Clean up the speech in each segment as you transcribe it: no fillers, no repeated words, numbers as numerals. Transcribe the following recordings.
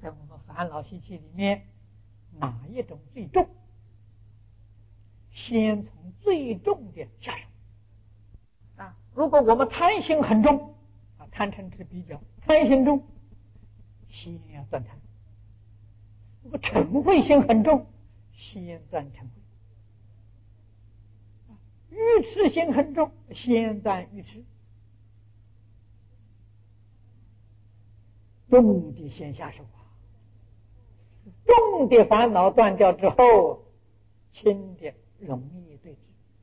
在我们烦恼习气里面，哪一种最重？先从最重的下手。如果我们贪心很重，贪嗔痴比较，贪心重，先要断贪；如果嗔恚心很重，先断嗔恚；愚痴心很重，先断愚痴。重的先下手重的烦恼断掉之后，轻的容易对治。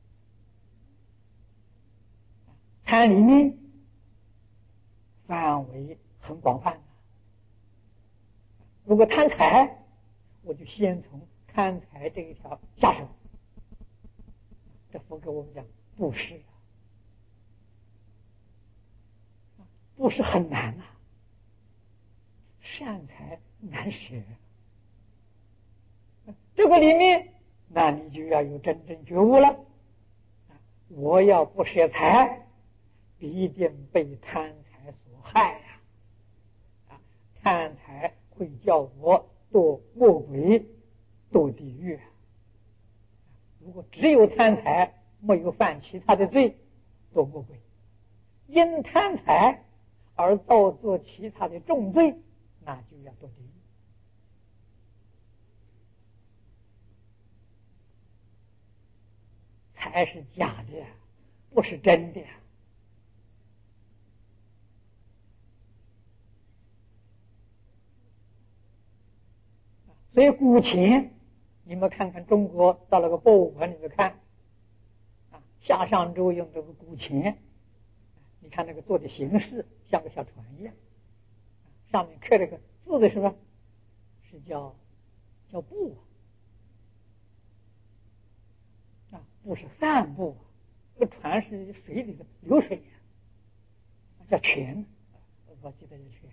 贪里面范围很广泛，如果贪财，我就先从贪财这一条下手。这佛给我们讲布施，布施很难善财难舍。这个里面，那你就要有真正觉悟了。我要不舍财，必定被贪财所害贪财会叫我堕恶鬼、堕地狱。如果只有贪财，没有犯其他的罪，堕恶鬼；因贪财而造作其他的重罪，那就要堕地狱。财是假的，不是真的。所以古钱，你们看看中国到了个博物馆里面看，夏商周用这个古钱，你看那个做的形式像个小船一样，上面刻了个字的是吧？是叫布不是散布，这船是水里的流水叫泉，我记得是泉。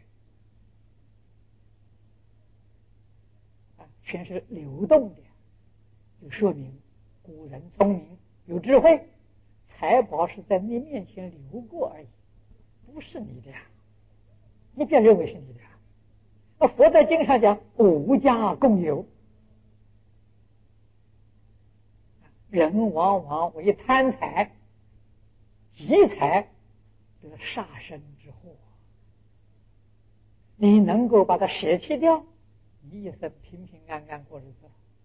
全是流动的，就说明古人聪明有智慧，财宝是在你面前流过而已，不是你的你不要认为是你的佛在经上讲无家共有，人往往为贪财积财得杀身之祸，你能够把它舍弃掉，你一生平平安安过日子。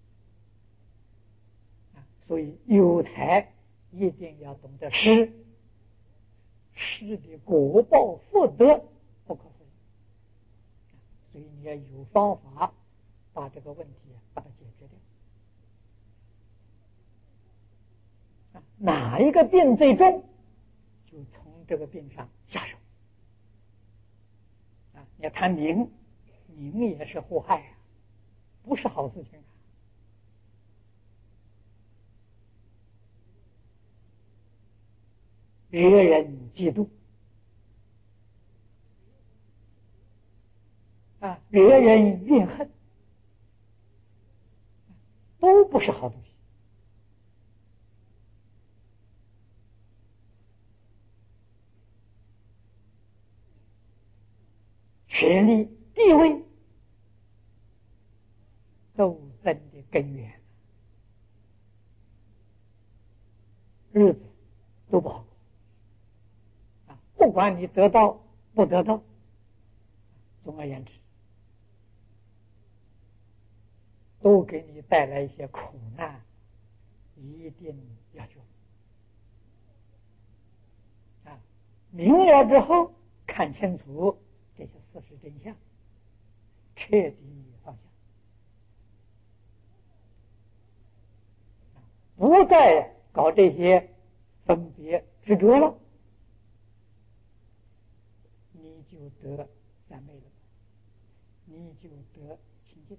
所以有财一定要懂得施，施的果报福德不可思议。所以你要有方法把这个问题把它解决掉。哪一个病最重，就从这个病上下手。你要谈名，名也是祸害不是好事情惹人嫉妒惹人怨恨，都不是好东西。权力、地位斗争的根源，日子都不好不管你得到不得到，总而言之都给你带来一些苦难，一定要救明了之后看清楚这些事实真相，彻底放下，不再搞这些分别执着了，你就得三昧了，你就得清净。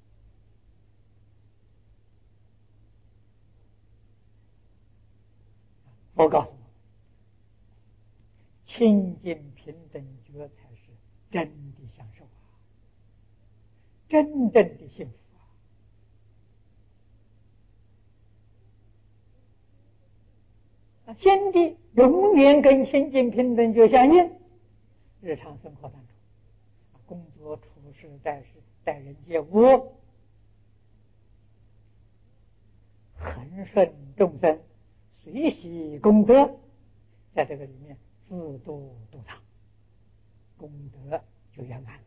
我告诉你，清净平等觉才是真的享受真正的幸福心地永远跟清净平等觉相应，日常生活当中工作处实在是待人接物，恒顺众生，随喜功德，在这个里面自度度他，功德就圆满了。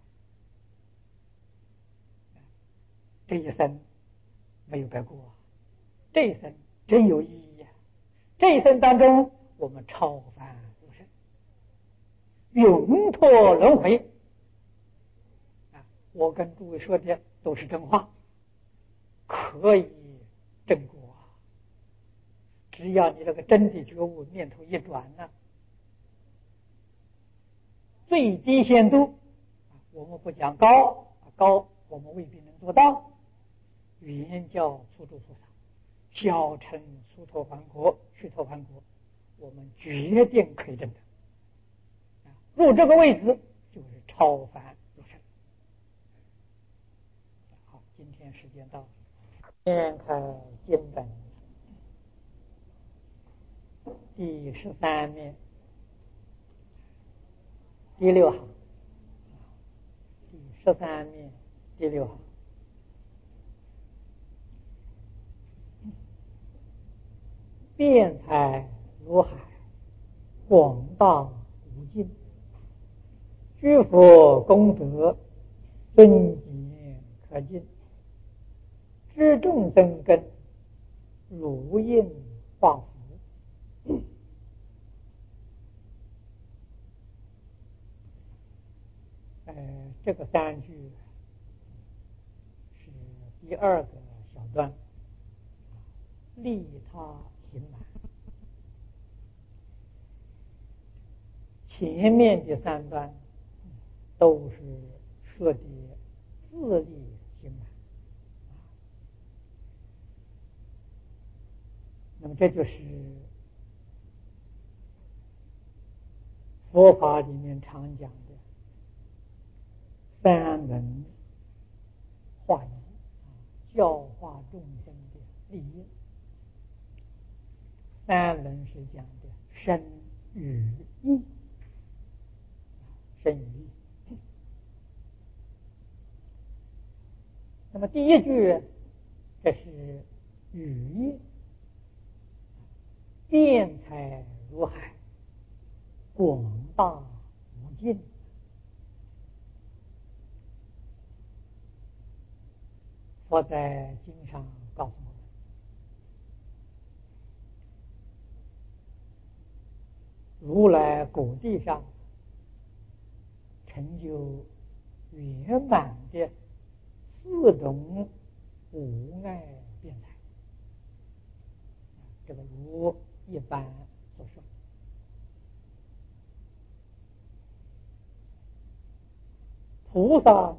这一生没有白过，这一生真有意义呀！这一生当中，我们超凡入圣，永脱轮回。我跟诸位说的都是真话，可以正果。只要你这个真的觉悟念头一转呢，最低限度，我们不讲高，高我们未必能做到。原教初住菩萨，小乘殊陀洹果、须陀洹果，我们决定可以证得。入这个位置就是超凡入圣。好，今天时间到了，先开经本第13面第6行，第13面第6行。辩才如海，广大无尽，具佛功德，尊严可尽，知众生根，如应化福。这个3句是第2个小段，利他行满。前面的3段都是说的自利行满，那么这就是佛法里面常讲的3轮化义，教化众生的利益。3轮是讲的身语意，身语意。那么第1句，这是语义，辩才如海，广大无尽。佛在经上告诉我们，如来果地上成就圆满的4种无碍辩才，这个如一般所说。菩萨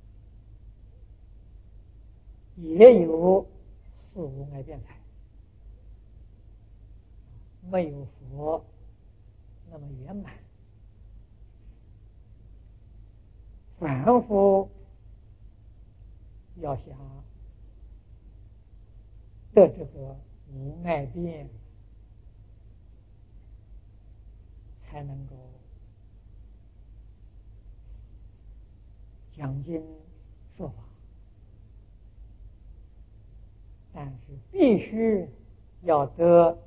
也有4无碍辩才，没有佛那么圆满。凡夫要想得这个无碍辩，才能够讲经说法，但是必须要得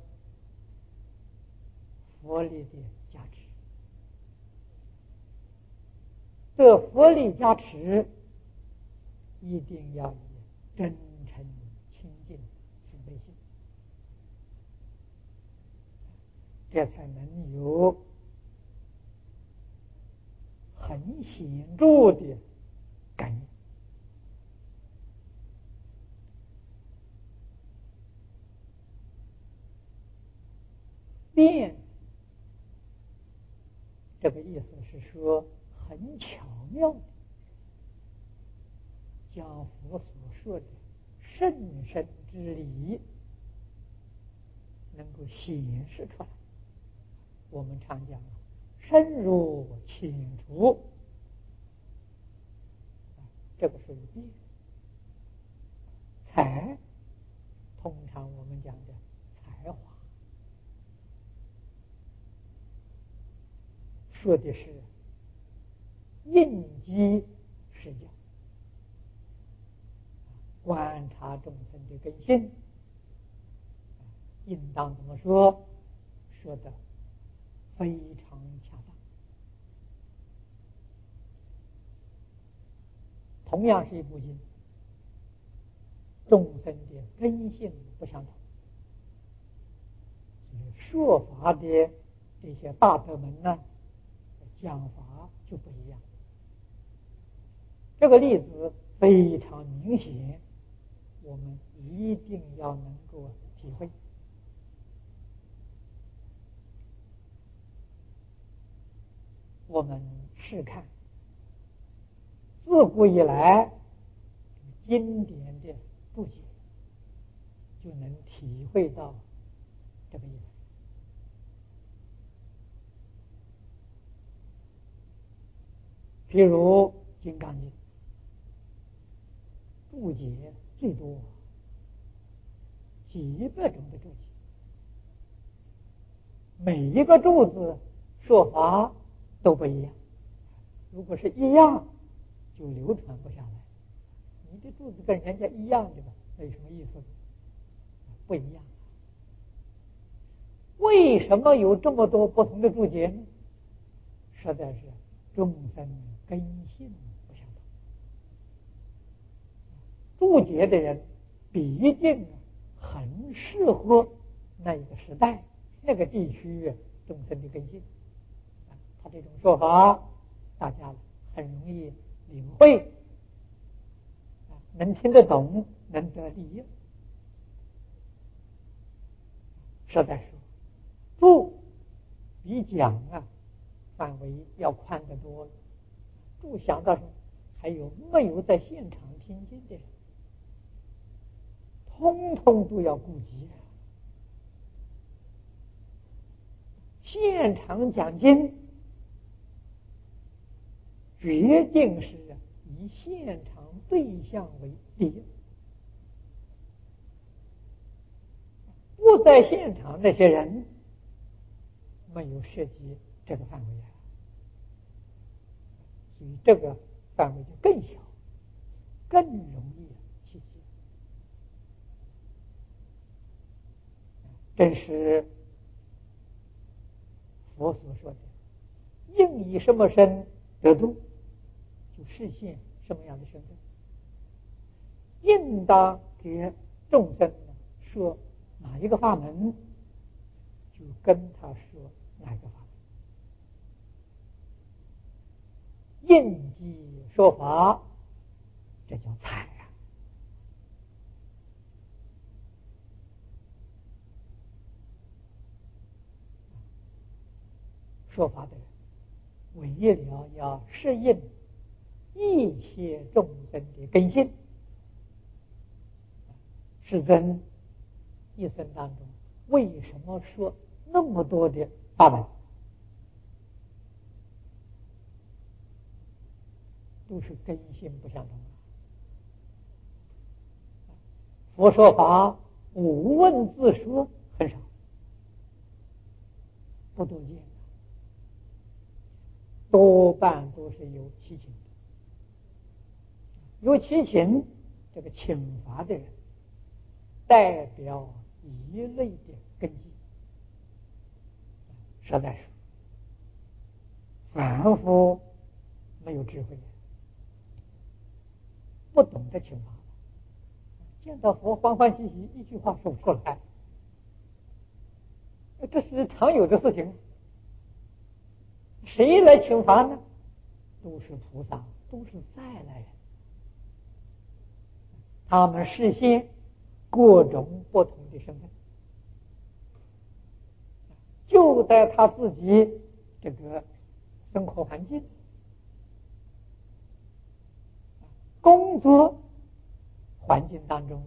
佛力的加持。这佛力加持一定要以真诚清净慈悲心，这才能有很显著的感应。辩这个意思是说，很巧妙的将佛所说的甚深之理能够显示出来。我们常讲深入浅出，这个属于辩。才，通常我们讲的才华，说的是应机施教。 观察众生的根性，应当怎么说？说的非常恰当。同样是一部经，众生的根性不相同，说法的这些大德们呢，讲法就不一样。这个例子非常明显，我们一定要能够体会。我们试看，自古以来经典的注解，就能体会到这个意思。譬如《金刚经》，注解最多，几百种的注解，每一个注字说法都不一样。如果是一样，就流传不下来。你的注字跟人家一样的吧，那有什么意思？不一样。为什么有这么多不同的注解呢？实在是众生根性不相同。注解的人毕竟很适合那一个时代、那个地区众生的根性。他这种说法，大家很容易领会，能听得懂，能得利益。实在说，注比讲范围要宽得多。注想到什么？还有没有在现场听经的人，通通都要顾及。现场讲经，决定是以现场对象为第一。不在现场那些人，没有涉及这个范围所以这个范围就更小，更容易起见。正是佛所说的，应以什么身得度，就实现什么样的身份。应当给众生说哪一个法门，就跟他说哪个法门。应机说法，这叫才啊！说法的人，为了要适应一切众生的根性，世尊一生当中为什么说那么多的法门？都是根性不相同。佛说法无问自说很少，不多见，多半都是有七情的。有七情，这个请法的人代表一类的根基。实在是凡夫没有智慧，不懂得请法，见到佛欢欢喜喜，一句话说不出来，这是常有的事情。谁来请法呢？都是菩萨，都是再来人。他们实现各种不同的身份，就在他自己这个生活环境、工作环境当中，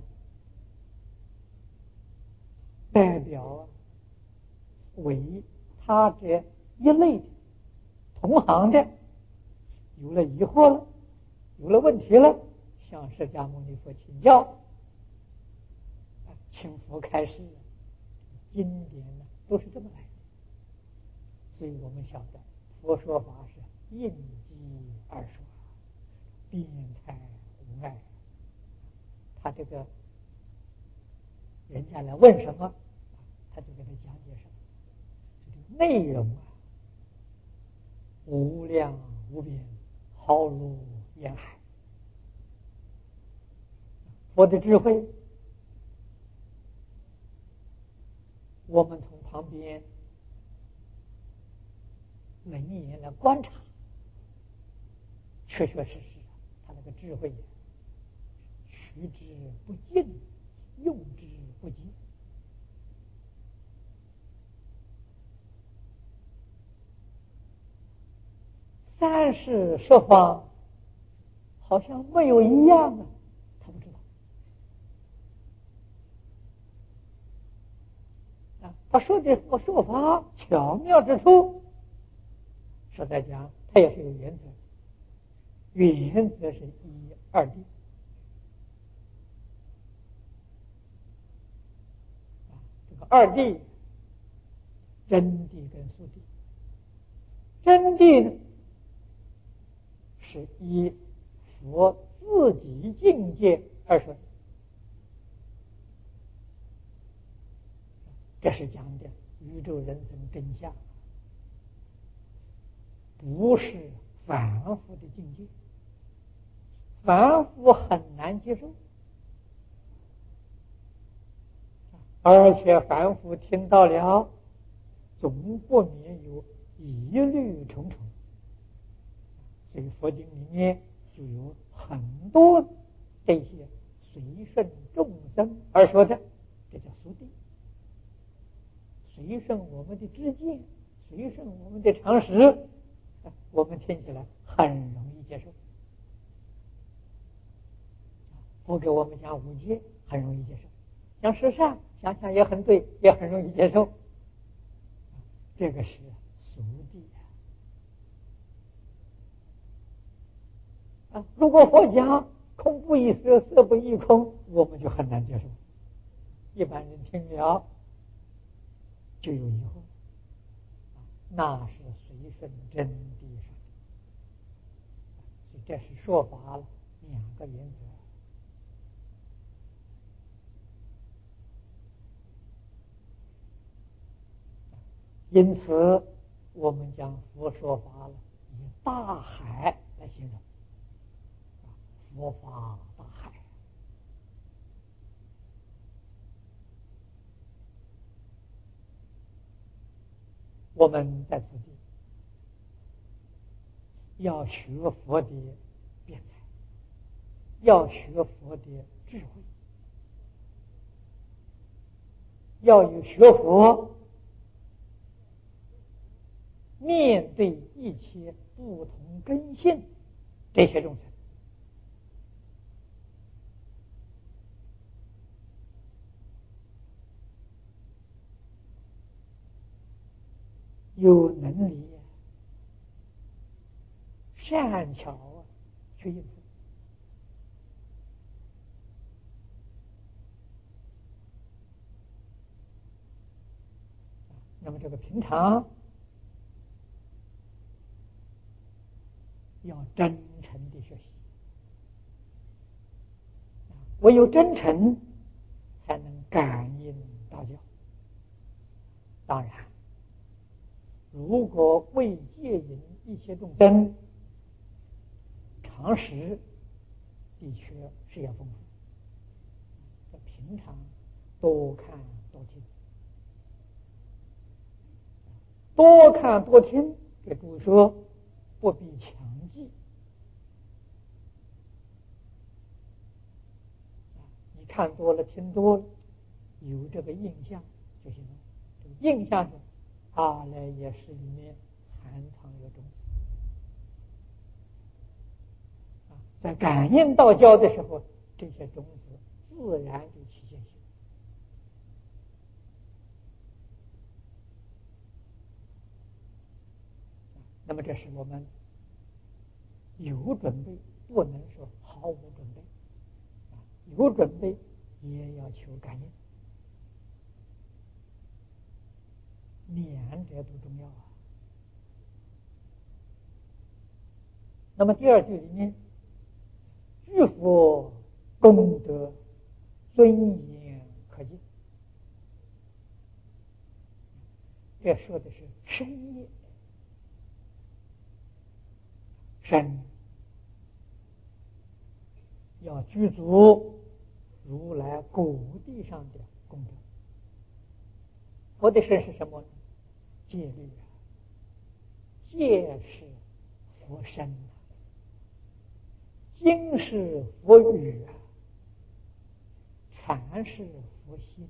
代表为他这一类同行的有了疑惑了，有了问题了，向释迦牟尼佛请教，请佛开示。经典都是这么来的。所以我们晓得佛说法是应机而说，辩才无碍。 他这个人家来问什么，他就给他讲解什么。这个内容啊，无量无边，浩如烟海。佛的智慧，我们从旁边冷眼来观察，确确实实，他那个智慧取之不尽，用之不竭。三世十方好像没有一样啊，他不知道啊。他说的说法巧妙之处，实在讲，他也是有原则。原则是一二谛啊，这个二谛，真谛跟俗谛。真谛呢，是以佛自己境界而说，这是讲的宇宙人生真相，不是凡夫的境界，凡夫很难接受，而且凡夫听到了，总不免有疑虑重重。所以佛经里面就有很多这些随顺众生而说的，这叫俗谛。随顺我们的知见，随顺我们的常识，我们听起来很容易接受。佛给我们讲五戒，很容易接受；讲十善，想想也很对，也很容易接受。这个是俗谛啊。如果佛讲空不异色，色不异空，我们就很难接受。一般人听了就有疑惑，那是随顺真谛上的。所以这是说法了两个原则。因此，我们讲佛说法了，以大海来形容，佛法大海。我们在此地要学佛的辩才，要学佛的智慧，要有学佛面对一切不同根性这些众生，有能力善巧去应付。那么这个平常要真诚的学习，唯有真诚才能感应道教。当然，如果未戒引一些众生，常识的确是要丰富，在平常多看多听，多看多听，给诸位说，不必强记。你看多了，听多了，有这个印象就行了。这个印象是阿赖耶识里面含藏有种子，在感应道交的时候，这些种子自然就起现行。那么这是我们有准备，不能说毫无准备。有准备也要求感应，两者都重要啊。那么第二句里面，具佛功德尊严可敬。这说的是身业，身要具足如来果地上的功德。佛的身是什么呢？戒律啊，戒是佛身啊，经是佛语啊，禅是佛心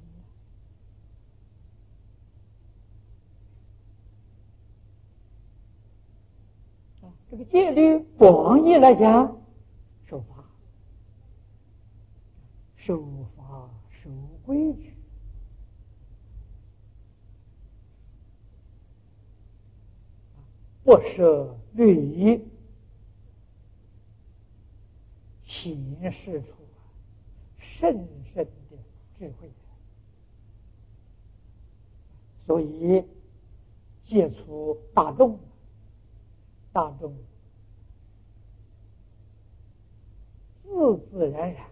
啊。这个戒律广义来讲，守法、守法、守规矩，不设律仪，显示出甚深的智慧。所以戒除大众，大众自自然然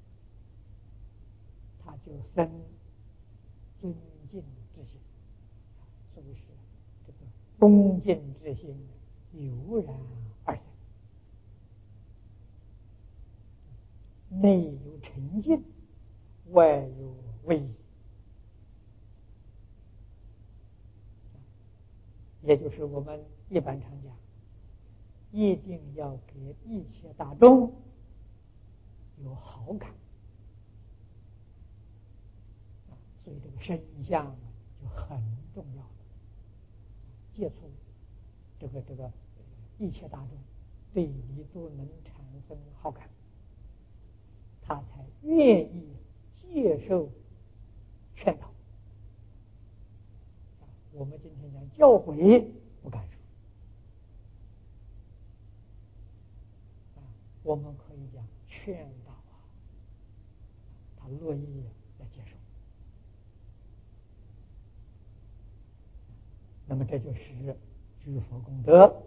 他就生尊敬之心，所以是这个恭敬之心油然而生，内有沉静，外有威仪，也就是我们一般常讲，一定要给一切大众有好感，所以这个身相就很重要了。接触这个一切大众对你都能产生好感，他才愿意接受劝导。我们今天讲教诲不敢说，我们可以讲劝导啊，他乐意来接受。那么这就是具佛功德。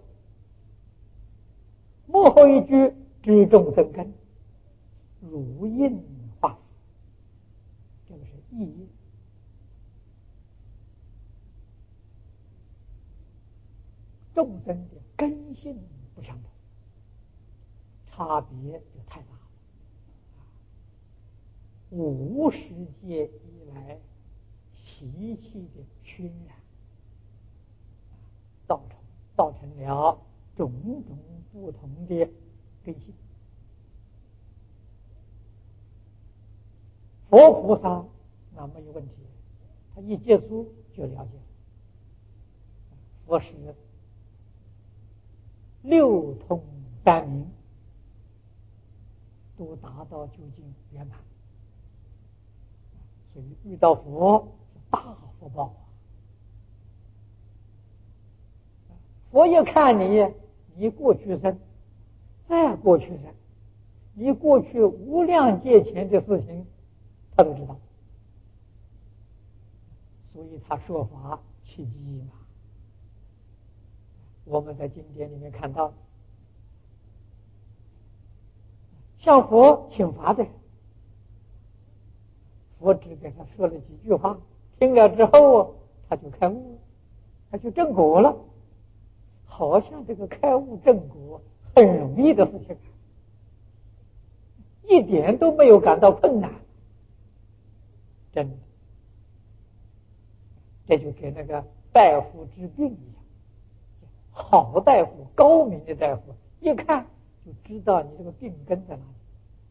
幕后一句知众生根，如印化死，这个是意义。众生的根性不相同，差别就太大了。无始界以来习气的熏染，造成了种种不同的根性。佛菩萨那没有问题，他一接触就了解。佛是六通三明都达到究竟圆满，所以遇到佛是大福报。佛也看你过去生，再过去生，你过去无量劫前的事情，他都知道，所以他说法契机嘛。我们在经典里面看到，向佛请法的人，佛只给他说了几句话，听了之后他就开悟，他就正果了。好像这个开悟正果很容易的事情，一点都没有感到困难，真的，这就跟那个大夫治病一样，好大夫、高明的大夫一看就知道你这个病根在哪里，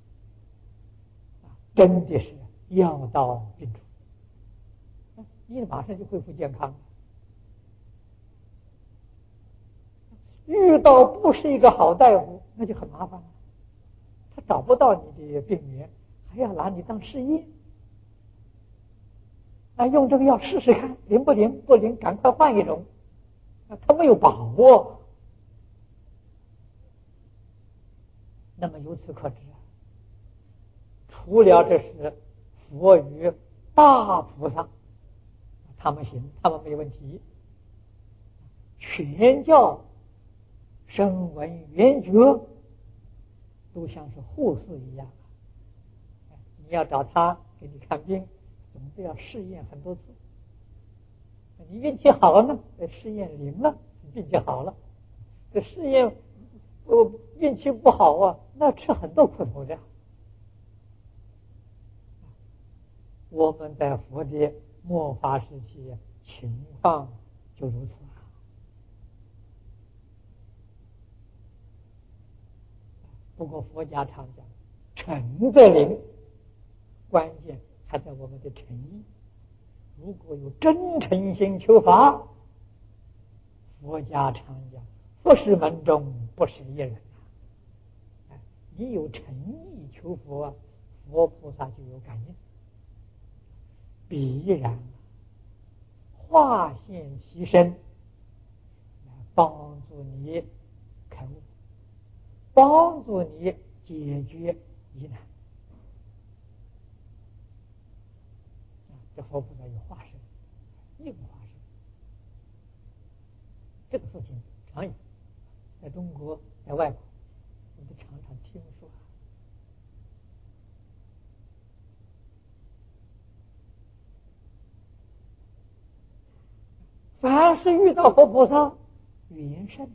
真的是药到病除，你马上就恢复健康了。遇到不是一个好大夫，那就很麻烦了，他找不到你的病源，还要拿你当试验，用这个药试试看灵不灵，不灵赶快换一种，他没有把握。那么由此可知，除了这是佛与大菩萨他们行，他们没问题，全教声闻缘觉都像是护士一样，你要找他给你看病，总是要试验很多次。你运气好了呢，试验灵了，病就好了。这试验运气不好啊，那吃很多苦头的。我们在佛的末法时期情况就如此啊。不过佛家常讲，诚则灵，关键还在我们的诚意。如果有真诚心求法，佛家常讲，佛是门中不是一人。你有诚意求佛，佛菩萨就有感应，必然化现其身，帮助你开悟，帮助你解决疑难。这佛菩萨有化身，应化身，这个事情常有，在中国，在外国，我们常常听说。凡是遇到佛菩萨，缘深，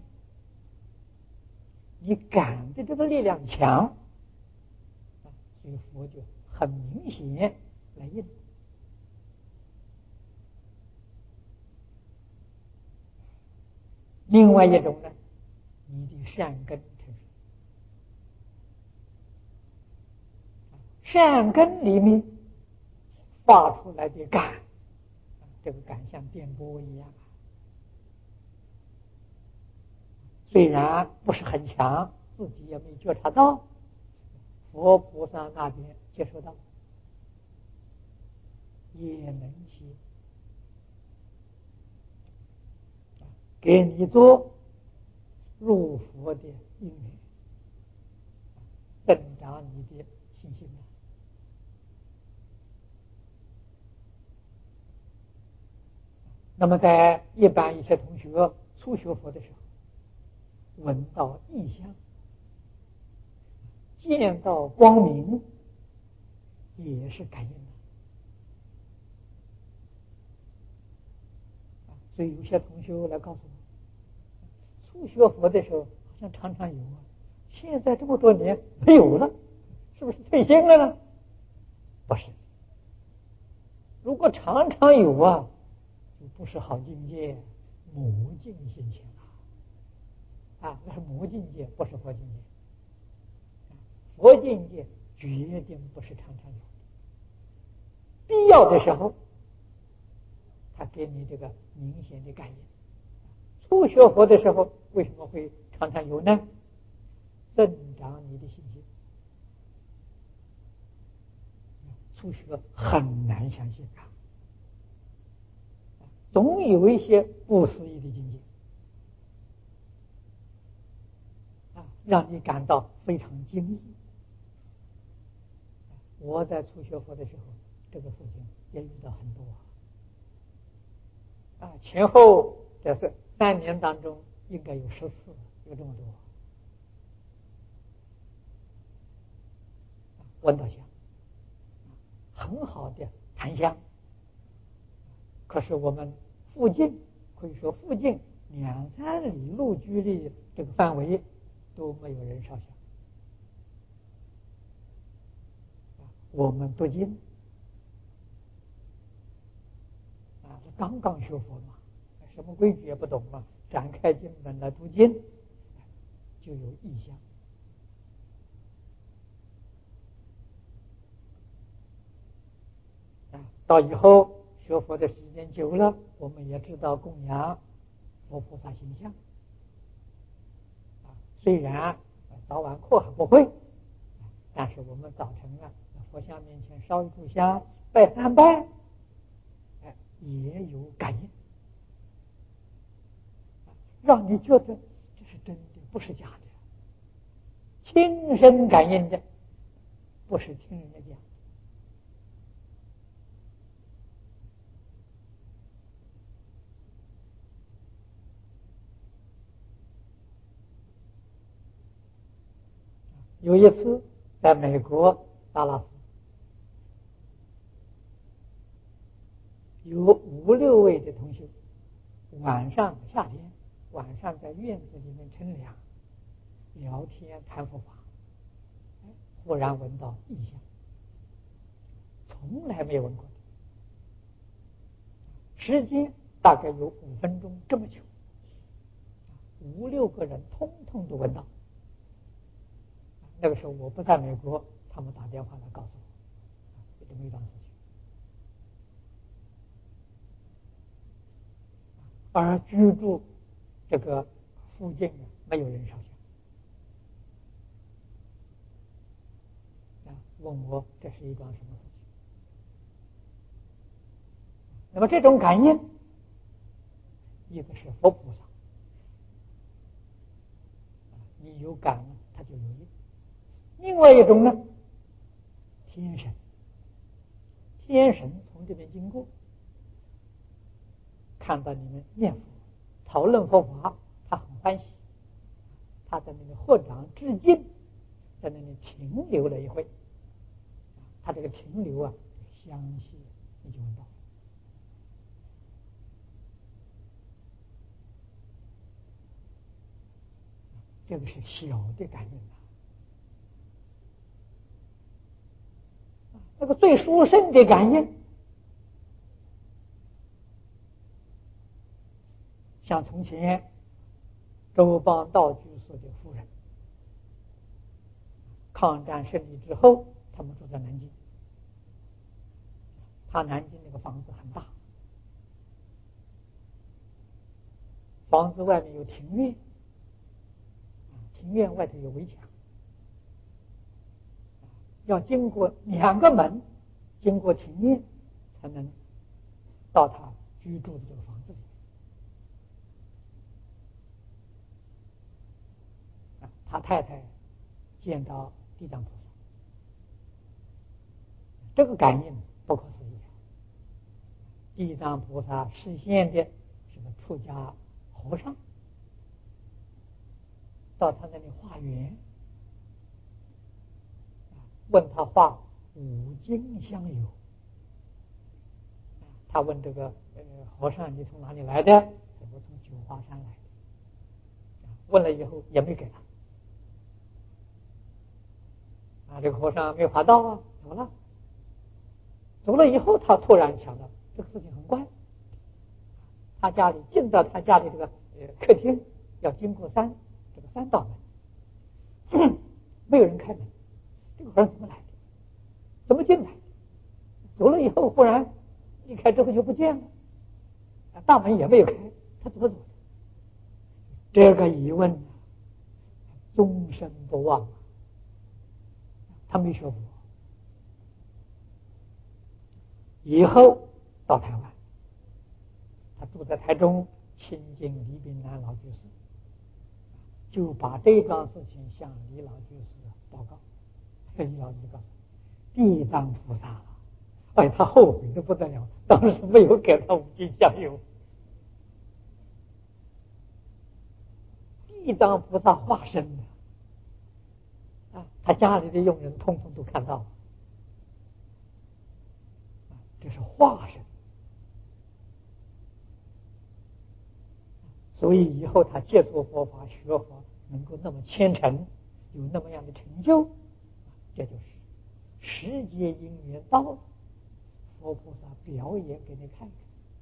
你感的这个力量强，所以佛就很明显来应。另外一种呢，你的善根成熟，善根里面发出来的感，这个感像电波一样，虽然不是很强，自己也没觉察到，佛菩萨那边接受到，也能去给你做入佛的因缘，增长你的信心。那么在一般一些同学初学佛的时候，闻到异香，见到光明，也是感应的。所以有些同学来告诉我，初学佛的时候好像常常有啊，现在这么多年没有了，是不是退心了呢？不是，如果常常有啊，就不是好境界，魔境现前了。那是魔境界，不是佛境界。佛境界决定不是常常有，必要的时候，他给你这个明显的感应。初学佛的时候，为什么会常常有呢？增长你的信心。初学很难相信总有一些不思议的境界让你感到非常惊异。我在初学佛的时候，这个事情也遇到很多前后这是3年当中应该有10次，有这么多。闻到香，很好的檀香，可是我们附近可以说附近2、3里路距离这个范围都没有人烧香。我们读经刚刚学佛嘛，什么规矩也不懂嘛，展开经本来读经，就有异象。到以后学佛的时间久了，我们也知道供养佛菩萨形象虽然早晚课还不会，但是我们早晨在佛像面前烧一炷香，拜3拜，也有感应，让你觉得这是真的，不是假的，亲身感应的，不是听人家讲。有一次在美国达拉斯， 有5、6位的同学，晚上夏天晚上在院子里面乘凉，聊天谈佛法，忽然闻到异香，从来没有闻过的，时间大概有5分钟这么久，5、6个人通通都闻到。那个时候我不在美国，他们打电话来告诉我，有这么一桩事情。而居住这个附近没有人烧香，问我这是一桩什么事情。那么这种感应，一个是佛菩萨，你有感了，他就有应；另外一种呢，天神，天神从这边经过，看到你们念佛、讨论佛法，他很欢喜，他在那里合掌致敬，在那里停留了一会，他这个停留啊，香气你就闻到。这个是小的感应那个最殊胜的感应，像从前周邦道居士的夫人，抗战胜利之后，他们住在南京，他南京那个房子很大，房子外面有庭院，庭院外头有围墙，要经过2个门，经过庭院才能到他居住的这个房子里。他太太见到地藏菩萨，这个感应不可思议。地藏菩萨实现的是个出家和尚，到他那里化缘，问他画5经相由。他问这个和尚，你从哪里来的？我从九华山来的。问了以后也没给他。这个和尚没画到啊，走了。走了以后，他突然想到这个事情很怪。他家里进到他家里这个客厅，要经过这个3道门，没有人开门。这个和尚怎么来的？怎么进来？走了以后，忽然一开之后就不见了，大门也没有开，他怎么走的？这个疑问终身不忘。他没学佛，以后到台湾，他住在台中，亲近李炳南老居士，就把这桩事情向李老居士报告。李老居士告诉地藏菩萨了，他后悔的不得了，当时没有给他5经相由。地藏菩萨化身的他家里的佣人通通都看到了，这是化身。所以以后他接触佛法学佛能够那么虔诚，有那么样的成就，这就是世界因缘到，佛菩萨表演给你看看，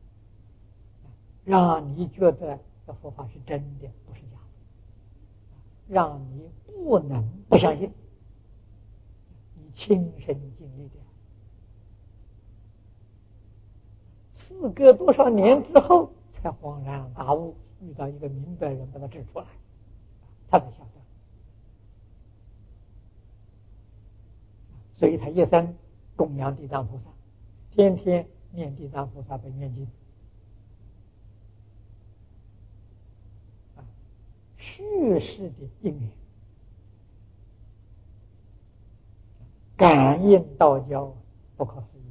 让你觉得这佛法是真的，不是假的，让你不能不相信，你亲身经历的。事隔多少年之后，才恍然大悟，遇到一个明白人把他指出来，他才晓得。所以他一生供养地藏菩萨，天天念地藏菩萨本愿经，续世的因缘，感应道交，不可思议。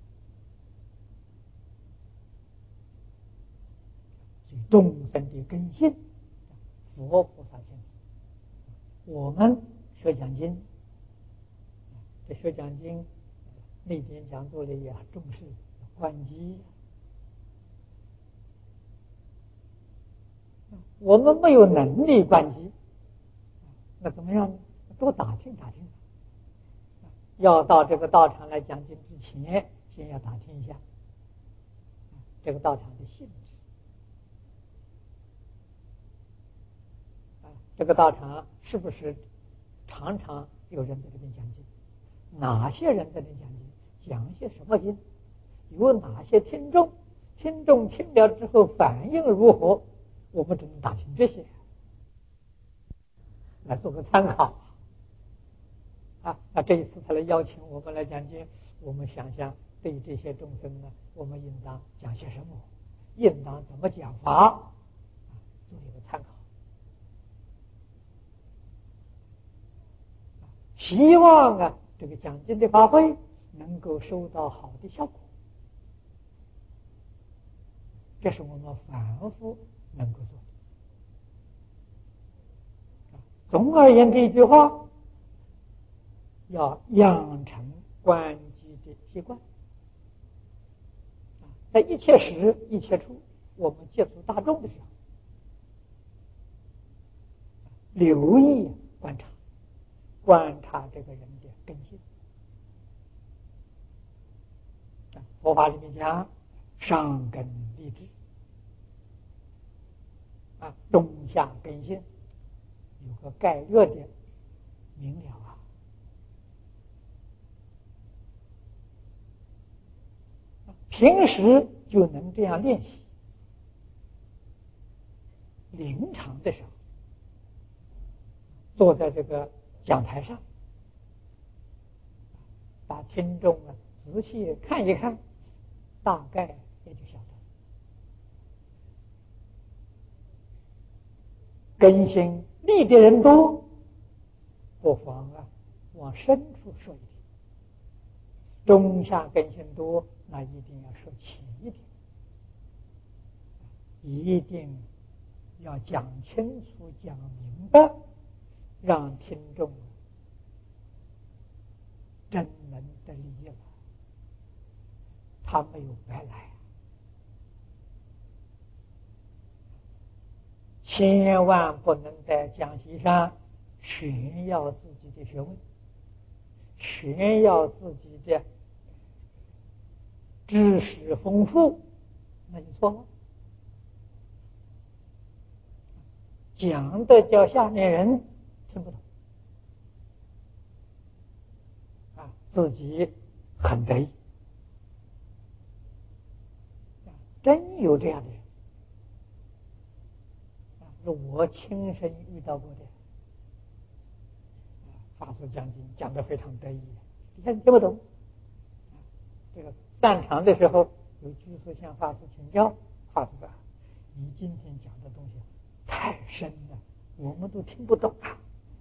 众生的根性，佛菩萨性。我们学讲经，这学讲经那边讲座里也很重视关机， 我们没有能力关机，那怎么样呢？多打听打听。要到这个道场来讲经之前，先要打听一下这个道场的性质。这个道场是不是常常有人在这边讲经？哪些人在这边讲经？讲些什么经？有哪些听众？听众听了之后反应如何？我们只能打听这些，来做个参考。那这一次他来邀请我们来讲经，我们想想对这些众生呢，我们应当讲些什么？应当怎么讲法？做一个参考。希望这个讲经的发挥能够收到好的效果，这是我们反复能够做的。总而言之一句话，要养成观机的习惯。在一切时一切处，我们接触大众的时候，留意观察这个人的根性。佛法里面讲上根立志，中下根性，有个概略的明了平时就能这样练习，临场的时候，坐在这个讲台上，把听众仔细看一看，大概也就晓得根性立的人多，不妨往深处说一点；中下根性多，那一定要说浅一点，一定要讲清楚、讲明白，让听众真能得利益了。他没有白来，千万不能在讲席上炫耀自己的学问，炫耀自己的知识丰富，那就错了。讲的叫下面人听不懂，自己很得意。真有这样的人，是我亲身遇到过的。法师讲经讲得非常得意，你看你听不懂。这个散场的时候，有居士向法师请教，法师说：“你今天讲的东西太深了，我们都听不懂啊。”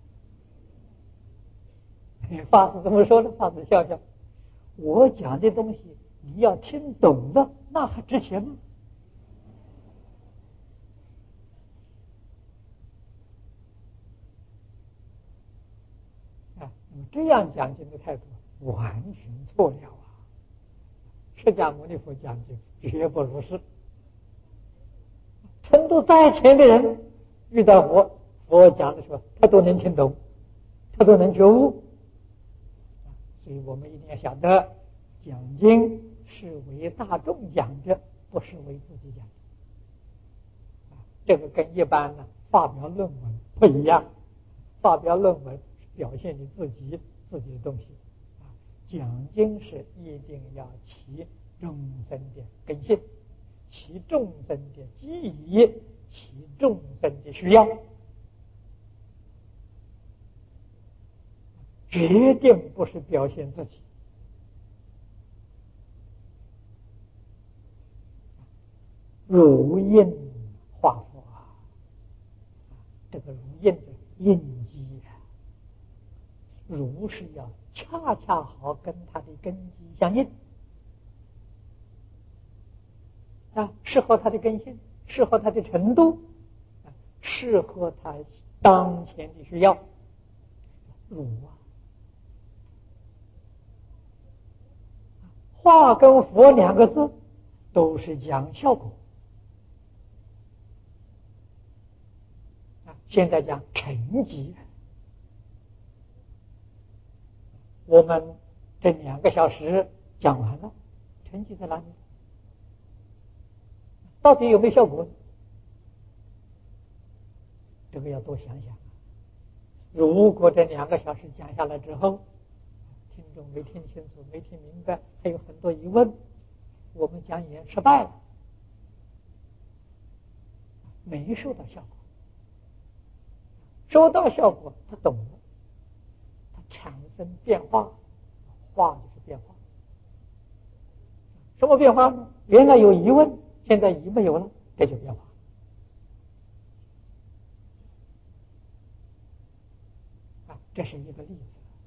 法师怎么说呢？法师笑笑：“我讲的东西你要听懂了，那还值钱吗？”你这样讲经的态度完全错了释迦牟尼佛讲经绝不如是。程度再浅的人遇到佛讲的时候，他都能听懂，他都能觉悟。所以我们一定要晓得，讲经是为大众讲的，不是为自己讲的。这个跟一般发表论文不一样，发表论文表现你自己的东西，讲经是一定要起众生的根性，起众生的机宜，起众生的需要，决定不是表现自己。如印画佛这个如印的印机如是要恰恰好跟他的根基相应适合他的根性，适合他的程度，适合他当前的需要。如化跟佛两个字都是讲效果， 现在讲成绩。我们这2个小时讲完了，成绩在哪里？到底有没有效果？这个要多想想。如果这2个小时讲下来之后，听众没听清楚，没听明白，还有很多疑问，我们讲演失败了，没收到效果。收到效果，他懂了，他产生变化，化就是变化。什么变化呢？原来有疑问，现在疑没有了，这就变化。这是一个例子。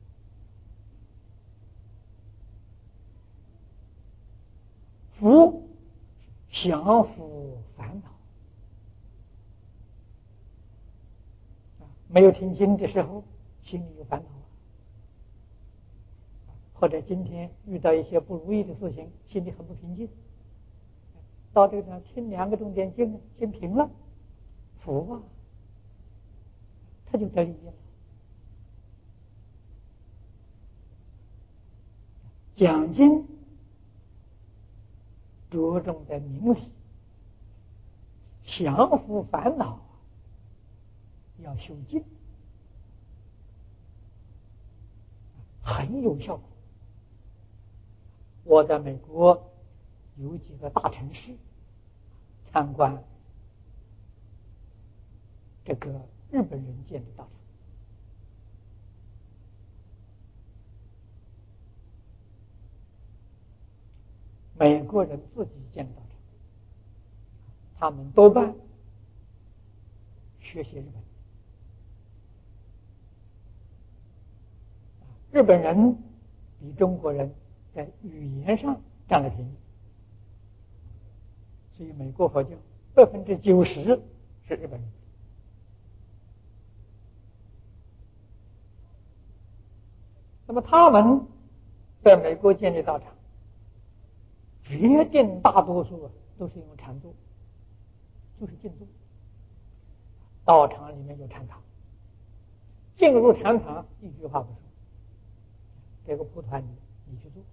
福，降伏烦恼。没有听经的时候，心里有烦恼，或者今天遇到一些不如意的事情，心里很不平静。到这个地方听2个重点经，心平了，福啊，他就得利益了。讲经着重在名理，降伏烦恼要修静，很有效果。我在美国有几个大城市参观这个日本人建的大厂，美国人自己建的大厂，他们多半学习日本。日本人比中国人在语言上占了便宜，所以美国佛教90%是日本人。那么他们在美国建立道场，决定大多数都是用禅坐，就是静坐。道场里面有禅堂，进入禅堂一句话不说，这个蒲团你去做，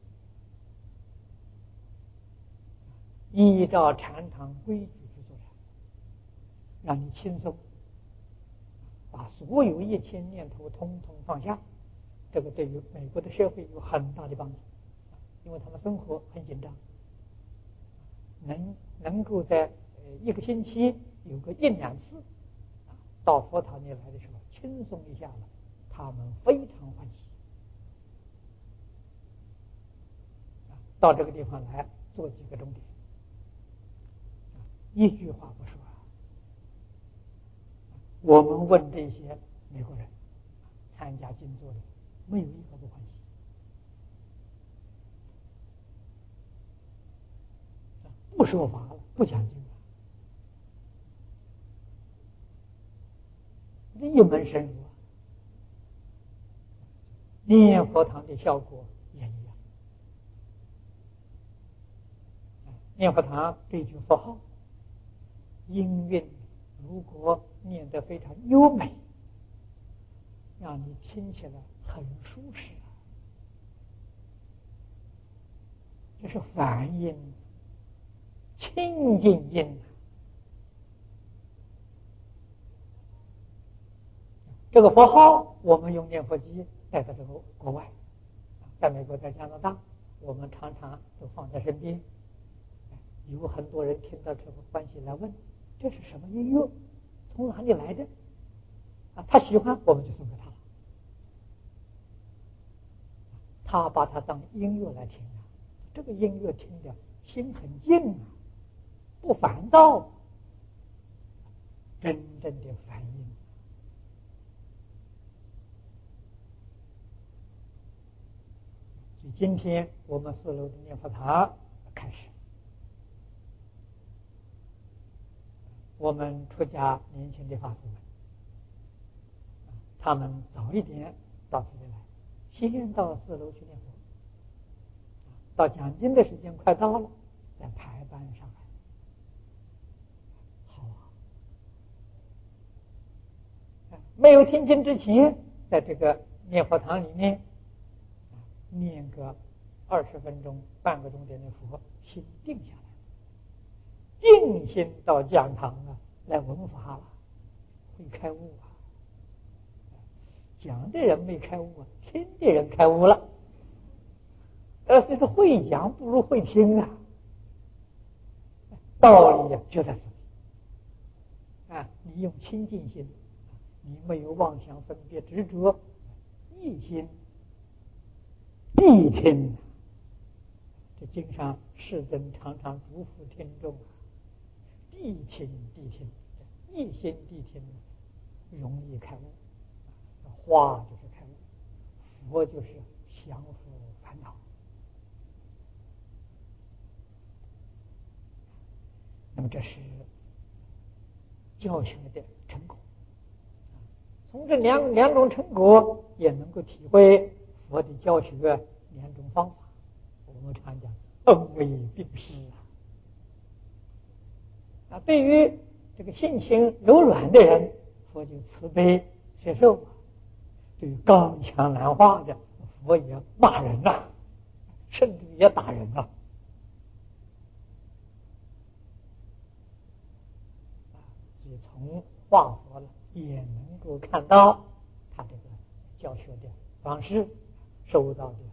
依照禅堂规矩去做禅，让你轻松，把所有一切念头统统放下。这个对于美国的社会有很大的帮助，因为他们生活很紧张，能够在1个星期有个1、2次到佛堂里来的时候轻松一下了，他们非常欢喜。到这个地方来做几个重点，一句话不说。我们问这些美国人参加静坐的，没有一个不欢喜。不说法了，不讲经了，一门深入啊。念佛堂的效果也一样。念佛堂这句佛号，音韵如果念得非常优美，让你听起来很舒适，这是梵音，清净音。这个佛号我们用念佛机带到这个国外，在美国，在加拿大，我们常常都放在身边。有很多人听到之后欢喜来问，这是什么音乐，从哪里来的他喜欢，我们就送给他，他把它当音乐来听这个音乐听的心很静不烦躁，真正的梵音。所以今天我们4楼的念佛堂开始，我们出家年轻的法师们，他们早一点到这里来，先到4楼去念佛，到讲经的时间快到了，再排班上来。好啊， 没有听经之前，在这个念佛堂里面念个20分钟、半个钟点的佛，心定下来，定心到讲堂来闻法了，会开悟啊！讲的人没开悟啊，听的人开悟了。所以说会讲不如会听啊，道理就在这里啊！你用清净心，你没有妄想分别执着，一心谛听。这经上世尊常常嘱咐听众谛听谛听，一心谛听容易开悟。化就是开悟，佛就是降伏烦恼。那么这是教学的成果。从这两种成果，也能够体会佛的教学2种方法。我们常讲恩威并施啊。对于这个性情柔软的人，佛就慈悲摄受；对于刚强难化的，佛也骂人啊，甚至也打人啊。所以从化佛了，也能够看到他这个教学的方式受到的